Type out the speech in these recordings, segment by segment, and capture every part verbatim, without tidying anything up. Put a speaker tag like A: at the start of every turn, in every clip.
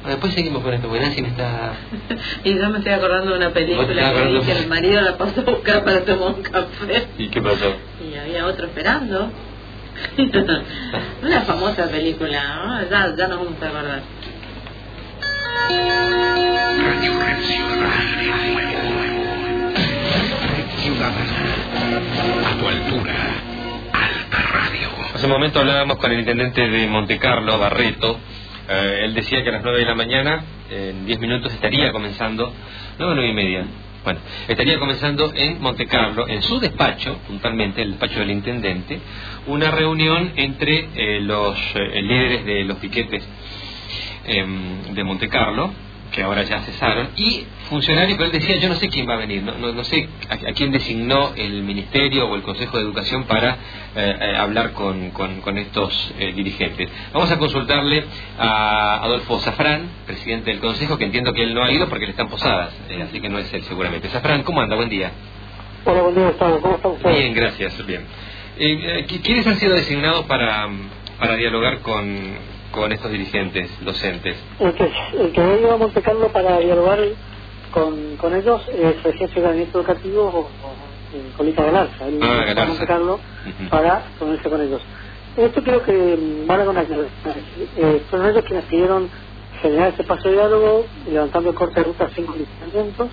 A: después seguimos con esto, porque Nancy me está...
B: Y yo me estoy acordando de una película que vi que el marido la pasó a buscar para tomar un café.
A: ¿Y qué pasó?
B: Y había otro esperando. Una famosa película, ¿no? Ya, ya nos vamos a acordar.
C: Radio Red Ciudadana. A tu altura. Alta Radio.
A: Hace un momento hablábamos con el intendente de Montecarlo, Barreto. Eh, él decía que a las nueve de la mañana, en diez minutos, estaría comenzando, nueve, nueve y media, bueno, estaría comenzando en Montecarlo, en su despacho, puntualmente, el despacho del intendente, una reunión entre eh, los eh, líderes de los piquetes eh, de Montecarlo, que ahora ya cesaron, y funcionarios, pero él decía, yo no sé quién va a venir, no, no, no sé a, a quién designó el Ministerio o el Consejo de Educación para eh, eh, hablar con, con, con estos eh, dirigentes. Vamos a consultarle a Adolfo Zafrán, presidente del Consejo, que entiendo que él no ha ido porque le están posadas, eh, así que no es él seguramente. Zafrán, ¿cómo anda? Buen día.
D: Hola, buen día, Gustavo. ¿Cómo está usted?
A: Bien, gracias, bien. Eh, eh, ¿Quiénes han sido designados para, para dialogar con... con estos dirigentes docentes?
D: El que, el que ha ido a Monte Carlo para dialogar con, con ellos es el jefe de gabinete educativo o, o, Colita Galarza. Él
A: ah,
D: va a Monte Carlo uh-huh. para ponerse con ellos. Esto creo que van a con eh, fueron ellos quienes pidieron generar este paso de diálogo, levantando el corte de ruta sin condicionamientos.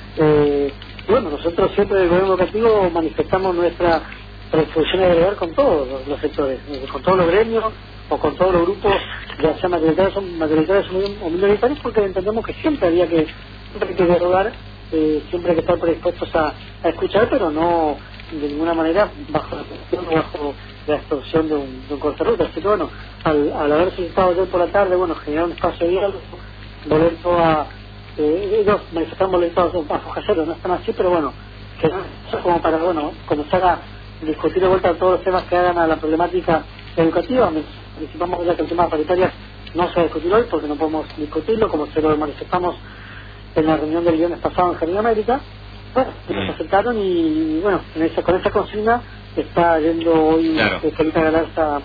D: Eh, y bueno, nosotros siempre del gobierno educativo manifestamos nuestra predisposición a dialogar con todos los, los sectores, con todos los gremios o con todos los grupos, ya sea mayoritarios o, mayoritarios o minoritarios, porque entendemos que siempre había que, siempre hay que dialogar, eh, siempre hay que estar predispuestos a, a escuchar, pero no de ninguna manera bajo la presión o bajo la extorsión de un, de un corte de ruta. Así que bueno, al, al haber solicitado ayer por la tarde, bueno, generar un espacio de diálogo, volver a, eh, ellos manifestaron molestados bajo casero, no están así, pero bueno, que no es como para, bueno, comenzar a discutir de vuelta todos los temas que hagan a la problemática educativa. Anticipamos ya que el tema de paritarias no se va a discutir hoy porque no podemos discutirlo, como se lo manifestamos en la reunión del viernes pasado en Jardín América. Bueno, nos aceptaron y bueno, en esa, con esa consigna está yendo hoy
A: claro.
D: Colita Galarza.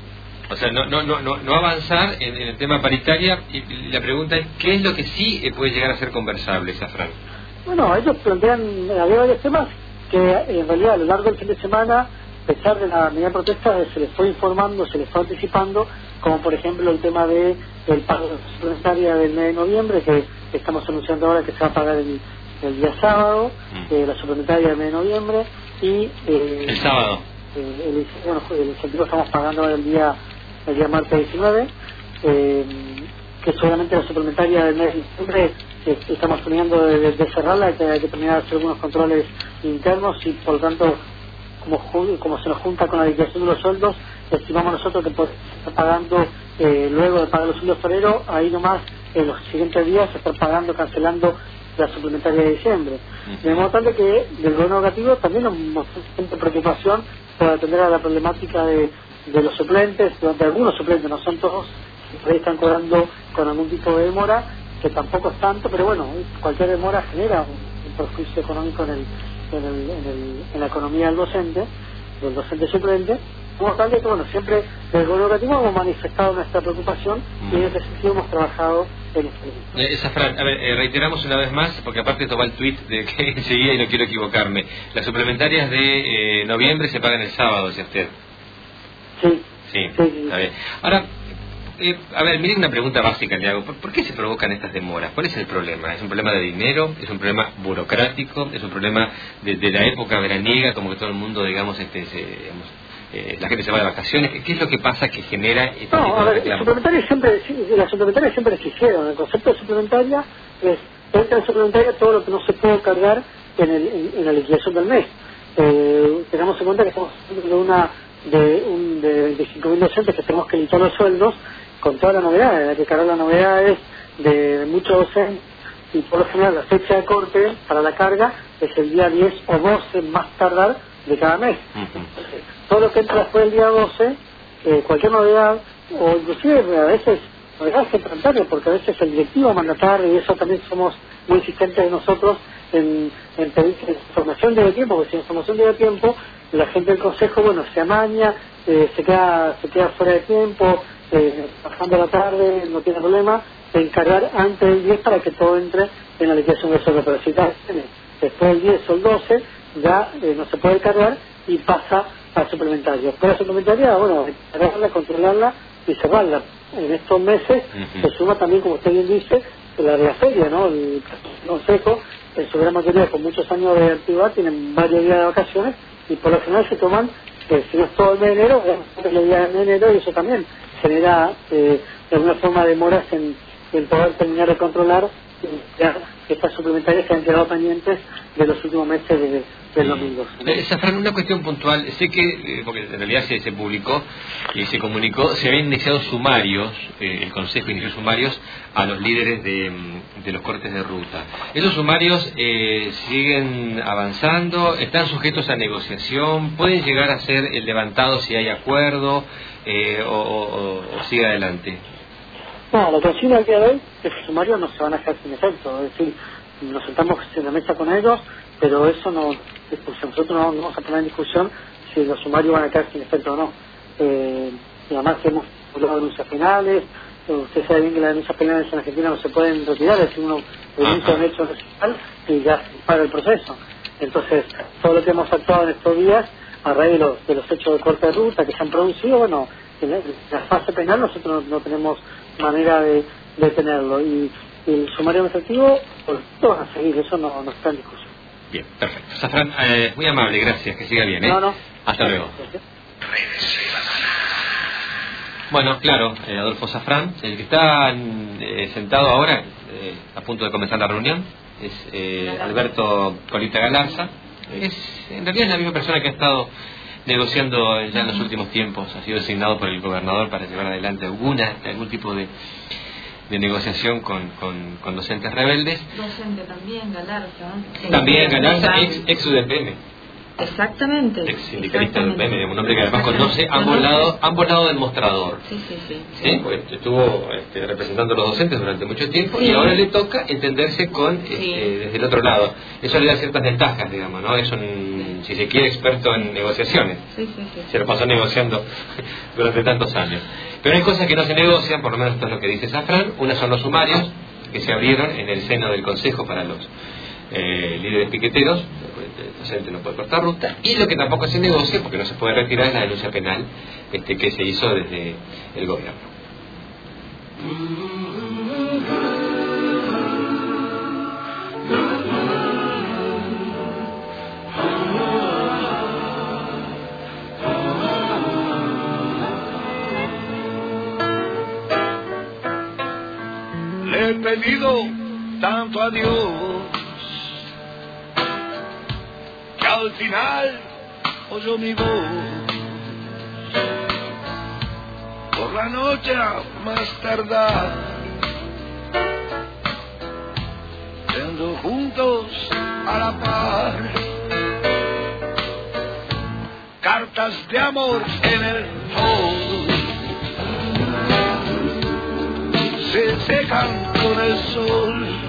A: O sea, no, no, no, no avanzar en, en el tema paritaria, y la pregunta es, ¿qué es lo que sí puede llegar a ser conversable, Zafrán?
D: Bueno, ellos plantean, había varios temas que en realidad a lo largo del fin de semana, a pesar de la medida de protesta, se les fue informando, se les fue anticipando, como por ejemplo el tema de el pago suplementaria del mes de noviembre, que estamos anunciando ahora que se va a pagar el, el día sábado, mm. eh, la suplementaria del mes de noviembre, y eh,
A: el sábado.
D: Eh, el, bueno, el incentivo estamos pagando ahora el día, el día martes diecinueve, eh, que seguramente la suplementaria del mes de diciembre eh, estamos terminando de, de, de cerrarla, que hay que terminar de hacer algunos controles internos y por lo tanto como, como se nos junta con la liquidación de los sueldos, estimamos nosotros que por estar pagando eh, luego de pagar los sueldos febrero, ahí nomás en los siguientes días se está pagando, cancelando la suplementaria de diciembre. Uh-huh. De modo tal de que del gobierno educativo también nos siente preocupación por atender a la problemática de, de los suplentes, de algunos suplentes, no son todos, por ahí están cobrando con algún tipo de demora, que tampoco es tanto, pero bueno, cualquier demora genera un, un perjuicio económico en, el, en, el, en, el, en la economía del docente, del docente suplente. Como tal de que, bueno, siempre desde el gobierno educativo hemos manifestado nuestra preocupación mm. y en ese sentido hemos trabajado en este.
A: Eh, Zafrán, a ver, eh, reiteramos una vez más, porque aparte esto va el tuit de que enseguida y no quiero equivocarme. Las suplementarias de eh, noviembre se pagan el sábado, decía usted.
D: Sí.
A: Sí,
D: sí, sí.
A: Está bien. Ahora, eh, a ver, miren una pregunta básica que hago. ¿Por, ¿Por qué se provocan estas demoras? ¿Cuál es el problema? ¿Es un problema de dinero? ¿Es un problema burocrático? ¿Es un problema de, de la época veraniega, como que todo el mundo, digamos, este, se, digamos, Eh, la gente se va de vacaciones? ¿Qué es lo que pasa que genera este
D: no,
A: tipo
D: a
A: de
D: ver,
A: reclamos?
D: suplementaria siempre, las suplementarias siempre existieron. El concepto de suplementaria es, entra en suplementaria todo lo que no se puede cargar en, el, en, en la liquidación del mes. Eh, tengamos en cuenta que estamos hablando de una de, un, de veinticinco mil docentes que tenemos que limitar los sueldos con toda la novedad. Hay que cargar las novedades de muchos docentes y por lo general la fecha de corte para la carga es el día diez o doce más tardar de cada mes. Uh-huh. Todo lo que entra después del día doce, eh, cualquier novedad, o inclusive a veces novedades suplementarias, porque a veces el directivo manda tarde y eso también somos muy insistentes de nosotros en, en pedir que la información lleve tiempo, porque si la información lleva tiempo, la gente del consejo, bueno, se amaña, eh, se queda se queda fuera de tiempo, eh, bajando a la tarde, no tiene problema, encargar antes del diez para que todo entre en la liquidación de sueldo. Pero si está después del diez o el doce, ya eh, no se puede cargar y pasa al suplementario. Después la suplementaria, bueno, cargarla, controlarla y cerrarla. En estos meses uh-huh. se suma también, como usted bien dice, la de la feria, ¿no? El consejo, en su gran mayoría con muchos años de actividad, tienen varios días de vacaciones y por lo general se toman, eh, si no es todo el mes de enero, es los días de enero, y eso también genera eh, de alguna forma demoras en, en poder terminar de controlar ya estas suplementarias que han quedado pendientes de los últimos meses de, del domingo.
A: Eh, Zafrán, una cuestión puntual. Sé que, eh, porque en realidad se, se publicó y se comunicó, se habían iniciado sumarios, eh, el Consejo inició sumarios a los líderes de, de los cortes de ruta. ¿Esos sumarios eh, siguen avanzando? ¿Están sujetos a negociación? ¿Pueden llegar a ser el levantado si hay acuerdo eh, o, o, o sigue adelante?
D: No, lo que sí al día de hoy es que los sumarios no se van a dejar sin efecto. Es decir, nos sentamos en la mesa con ellos, pero eso no discusión. Nosotros no, no vamos a poner en discusión si los sumarios van a quedar sin efecto o no. Eh, y además hemos hablado de denuncias penales. Eh, usted sabe bien que las denuncias penales en Argentina no se pueden retirar, es decir, uno denuncia un hecho nacional y ya se para el proceso. Entonces, todo lo que hemos actuado en estos días, a raíz de los, de los hechos de corte de ruta que se han producido, bueno, en la, en la fase penal nosotros no, no tenemos manera de, de tenerlo. Y, y el sumario administrativo, pues, lo van a seguir, eso no, no está en discusión.
A: Bien, perfecto. Zafrán, eh, muy amable, gracias, que siga bien, ¿eh?
D: No, no.
A: Hasta luego. Bueno, claro, eh, Adolfo Zafrán, el que está eh, sentado ahora, eh, a punto de comenzar la reunión, es eh, Alberto Colita Galarza. Es, en realidad es la misma persona que ha estado negociando ya en los últimos tiempos, ha sido designado por el gobernador para llevar adelante alguna, algún tipo de, de negociación con, con, con docentes rebeldes.
B: Docente también, Galarza.
A: También Galarza, ex, ex U D P M.
B: Exactamente.
A: Ex sindicalista del U D P M, un hombre que además conoce ambos lados, ambos lados del mostrador.
B: Sí, sí, sí.
A: ¿Sí? Pues estuvo este, representando a los docentes durante mucho tiempo sí. y ahora le toca entenderse con este, sí. desde el otro lado. Eso le da ciertas ventajas, digamos, ¿no? Es un, si se quiere, experto en negociaciones.
B: Sí, sí, sí.
A: Se lo pasó negociando durante tantos años. Pero hay cosas que no se negocian, por lo menos esto es lo que dice Zafrán. Una son los sumarios que se abrieron en el seno del Consejo para los eh, líderes piqueteros. El docente no puede cortar ruta, y lo que tampoco se negocia, porque no se puede retirar, es la denuncia penal este, que se hizo desde el gobierno.
E: Le he pedido tanto a Dios que al final oyó mi voz. Por la noche a más tardar, yendo juntos a la par, cartas de amor en el hall se secan con el sol.